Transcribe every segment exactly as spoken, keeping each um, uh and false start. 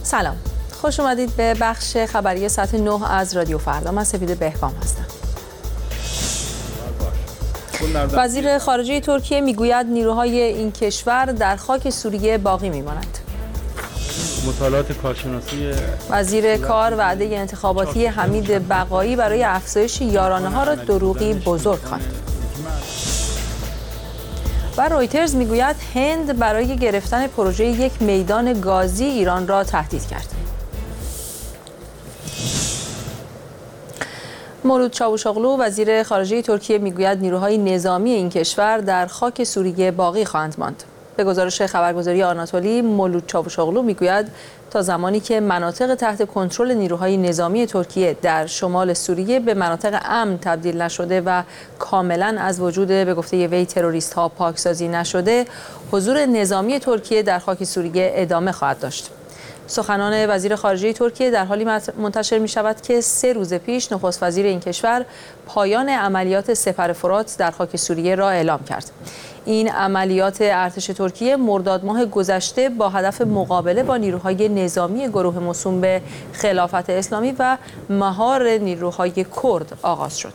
سلام، خوش اومدید به بخش خبری ساعت نه از رادیو فردا. من سپیده بهکام هستم. وزیر خارجه ترکیه میگوید نیروهای این کشور در خاک سوریه باقی میمانند. مطالعات کارشناسی وزیر کار وعده انتخاباتی حمید بقایی برای افزایش یارانه ها را دروغی بزرگ خواند. و رویترز میگوید هند برای گرفتن پروژه یک میدان گازی ایران را تهدید کرد. مولود چاوشاغلو وزیر خارجه ترکیه میگوید نیروهای نظامی این کشور در خاک سوریه باقی خواهند ماند. به گزارش خبرگزاری آناتولی، مولود چاوشاغلو میگوید تا زمانی که مناطق تحت کنترل نیروهای نظامی ترکیه در شمال سوریه به مناطق امن تبدیل نشده و کاملا از وجود به گفته وی تروریست ها پاکسازی نشده، حضور نظامی ترکیه در خاک سوریه ادامه خواهد داشت. سخنان وزیر خارجه ترکیه در حالی منتشر می شود که سه روز پیش نخست وزیر این کشور پایان عملیات سپر فرات در خاک سوریه را اعلام کرد. این عملیات ارتش ترکیه مرداد ماه گذشته با هدف مقابله با نیروهای نظامی گروه موسوم به خلافت اسلامی و مهار نیروهای کرد آغاز شد.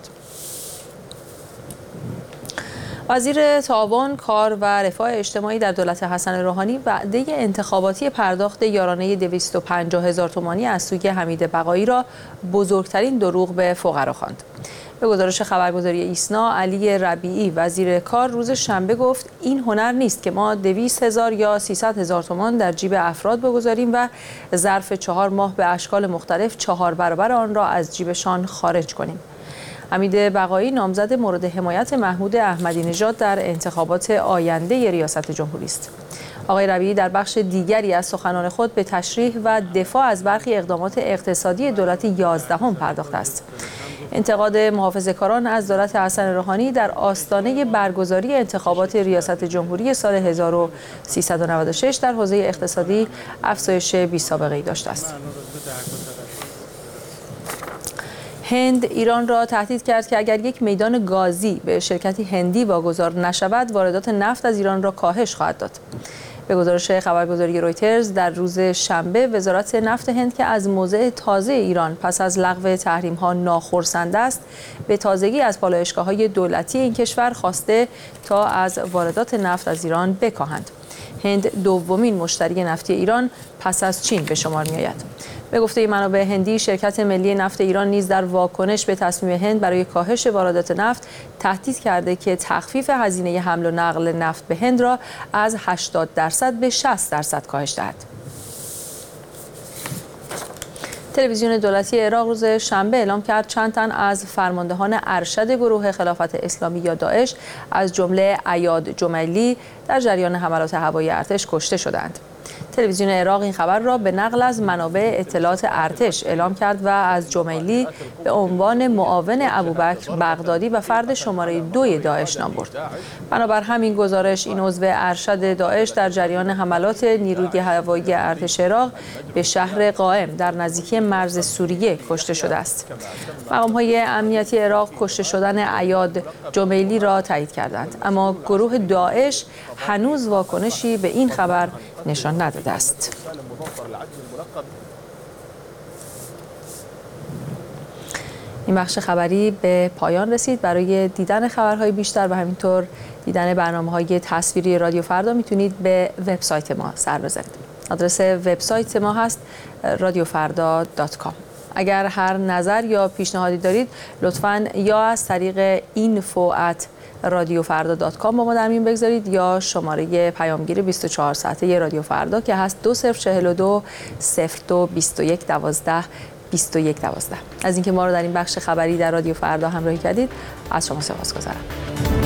وزیر تعاون، کار و رفاه اجتماعی در دولت حسن روحانی وعده انتخاباتی پرداخت یارانه دویست و پنجاه هزار تومانی از سوی حمید بقایی را بزرگترین دروغ به فقرا خواند. به گزارش خبرگزاری ایسنا، علی ربیعی وزیر کار روز شنبه گفت این هنر نیست که ما دویست هزار یا سیصد هزار تومان در جیب افراد بگذاریم و ظرف چهار ماه به اشکال مختلف چهار برابر آن را از جیبشان خارج کنیم. حمید بقایی نامزد مورد حمایت محمود احمدی نژاد در انتخابات آینده ریاست جمهوری است. آقای ربیعی در بخش دیگری از سخنان خود به تشریح و دفاع از برخی اقدامات اقتصادی دولت یازدهم پرداخته است. انتقاد محافظه‌کاران از دولت حسن روحانی در آستانه برگزاری انتخابات ریاست جمهوری سال هزار و سیصد و نود و شش در حوزه اقتصادی افزایش بی‌سابقه‌ای داشته است. هند ایران را تهدید کرد که اگر یک میدان گازی به شرکتی هندی واگذار نشود، واردات نفت از ایران را کاهش خواهد داد. به گزارش خبرگزاری رویترز در روز شنبه، وزارت نفت هند که از موضع تازه ایران پس از لغو تحریم‌ها ناخرسند است، به تازگی از پالایشگاه‌های دولتی این کشور خواسته تا از واردات نفت از ایران بکاهند. هند دومین مشتری نفتی ایران پس از چین به شمار می‌آید. به گفته منابع هندی، شرکت ملی نفت ایران نیز در واکنش به تصمیم هند برای کاهش واردات نفت تهدید کرده که تخفیف هزینه حمل و نقل نفت به هند را از هشتاد درصد به شصت درصد کاهش دهد. تلویزیون دولتی عراق روز شنبه اعلام کرد چند تن از فرماندهان ارشد گروه خلافت اسلامی یا داعش از جمله عیاد جمیلی در جریان حملات هوایی ارتش کشته شدند. تلویزیون عراق این خبر را به نقل از منابع اطلاعات ارتش اعلام کرد و از جمیلی به عنوان معاون ابوبکر بغدادی و فرد شماره دوی داعش نام برد. بنابر همین گزارش، این عضو ارشد داعش در جریان حملات نیروی هوایی ارتش عراق به شهر قائم در نزدیکی مرز سوریه کشته شده است. مقام‌های امنیتی عراق کشته شدن عیاد جمیلی را تایید کردند، اما گروه داعش هنوز واکنشی به این خبر نشان نداده است. این بخش خبری به پایان رسید. برای دیدن خبرهای بیشتر و همینطور دیدن برنامه‌های تصویری رادیو فردا میتونید به وبسایت ما سر بزنید. آدرس وبسایت ما هست رادیو فردا دات کام. اگر هر نظر یا پیشنهادی دارید لطفاً یا از طریق اینفو ات رادیو فردا دات کام با ما در میون بگذارید یا شماره پیامگیر بیست و چهار ساعته رادیو فردا که هست دو صفر چهل و دو صفر دو بیست و یک دوازده بیست و یک دوازده. از اینکه ما رو در این بخش خبری در رادیو فردا همراهی کردید از شما سپاسگزارم.